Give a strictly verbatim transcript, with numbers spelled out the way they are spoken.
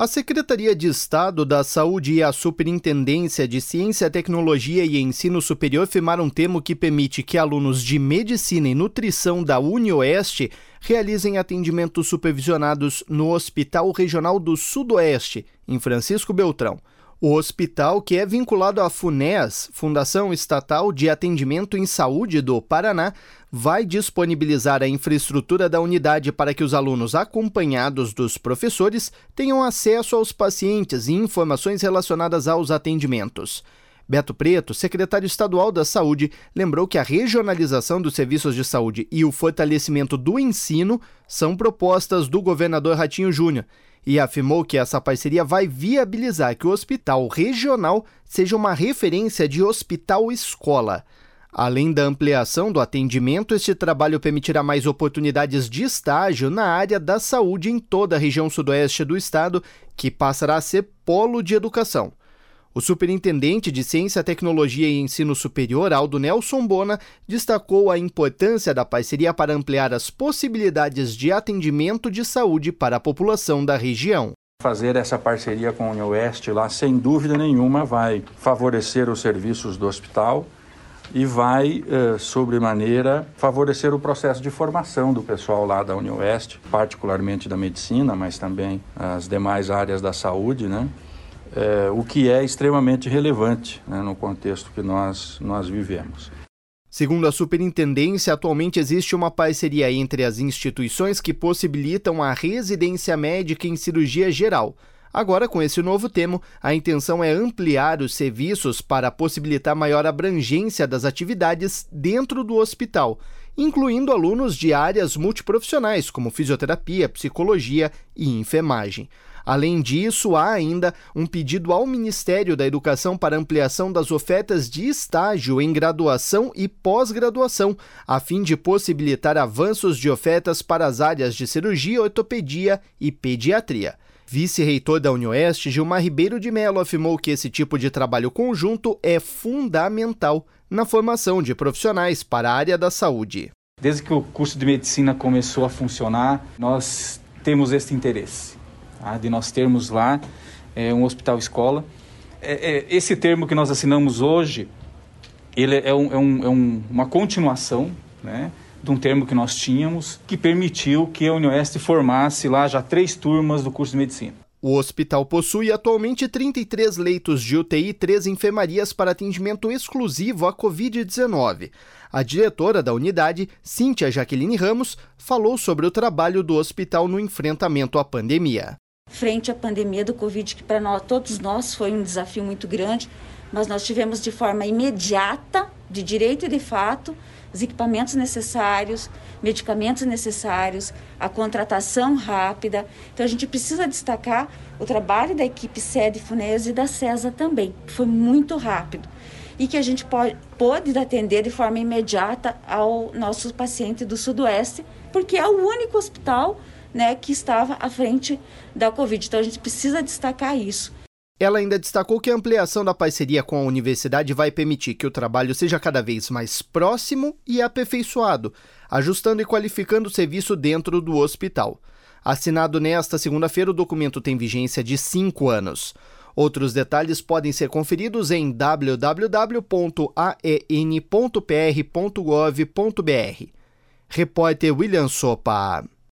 A Secretaria de Estado da Saúde e a Superintendência de Ciência, Tecnologia e Ensino Superior firmaram um termo que permite que alunos de Medicina e Nutrição da UniOeste realizem atendimentos supervisionados no Hospital Regional do Sudoeste, em Francisco Beltrão. O hospital, que é vinculado à FUNES, Fundação Estatal de Atendimento em Saúde do Paraná, vai disponibilizar a infraestrutura da unidade para que os alunos acompanhados dos professores tenham acesso aos pacientes e informações relacionadas aos atendimentos. Beto Preto, secretário estadual da Saúde, lembrou que a regionalização dos serviços de saúde e o fortalecimento do ensino são propostas do governador Ratinho Júnior e afirmou que essa parceria vai viabilizar que o hospital regional seja uma referência de hospital-escola. Além da ampliação do atendimento, este trabalho permitirá mais oportunidades de estágio na área da saúde em toda a região sudoeste do estado, que passará a ser polo de educação. O superintendente de Ciência, Tecnologia e Ensino Superior, Aldo Nelson Bona, destacou a importância da parceria para ampliar as possibilidades de atendimento de saúde para a população da região. Fazer essa parceria com a UniOeste lá, sem dúvida nenhuma, vai favorecer os serviços do hospital e vai, eh, sobremaneira, favorecer o processo de formação do pessoal lá da UniOeste, particularmente da medicina, mas também as demais áreas da saúde, né? É, o que é extremamente relevante, né, no contexto que nós, nós vivemos. Segundo a superintendência, atualmente existe uma parceria entre as instituições que possibilitam a residência médica em cirurgia geral. Agora, com esse novo termo, a intenção é ampliar os serviços para possibilitar maior abrangência das atividades dentro do hospital, incluindo alunos de áreas multiprofissionais, como fisioterapia, psicologia e enfermagem. Além disso, há ainda um pedido ao Ministério da Educação para ampliação das ofertas de estágio em graduação e pós-graduação, a fim de possibilitar avanços de ofertas para as áreas de cirurgia, ortopedia e pediatria. Vice-reitor da UniOeste, Gilmar Ribeiro de Mello, afirmou que esse tipo de trabalho conjunto é fundamental na formação de profissionais para a área da saúde. Desde que o curso de medicina começou a funcionar, nós temos esse interesse, tá? De nós termos lá é, um hospital-escola. É, é, esse termo que nós assinamos hoje, ele é, um, é, um, é um, uma continuação, né, de um termo que nós tínhamos, que permitiu que a UniOeste formasse lá já três turmas do curso de medicina. O hospital possui atualmente trinta e três leitos de U T I e três enfermarias para atendimento exclusivo à covid dezenove. A diretora da unidade, Cíntia Jaqueline Ramos, falou sobre o trabalho do hospital no enfrentamento à pandemia. Frente à pandemia do Covid, que para nós, todos nós foi um desafio muito grande, mas nós tivemos de forma imediata, de direito e de fato, os equipamentos necessários, medicamentos necessários, a contratação rápida. Então a gente precisa destacar o trabalho da equipe sede FUNES e da CESA também, que foi muito rápido e que a gente pode, pôde atender de forma imediata ao nosso paciente do Sudoeste, porque é o único hospital, né, que estava à frente da Covid. Então a gente precisa destacar isso. Ela ainda destacou que a ampliação da parceria com a universidade vai permitir que o trabalho seja cada vez mais próximo e aperfeiçoado, ajustando e qualificando o serviço dentro do hospital. Assinado nesta segunda-feira, o documento tem vigência de cinco anos. Outros detalhes podem ser conferidos em w w w ponto a e n ponto p r ponto gov ponto b r. Repórter William Sopa.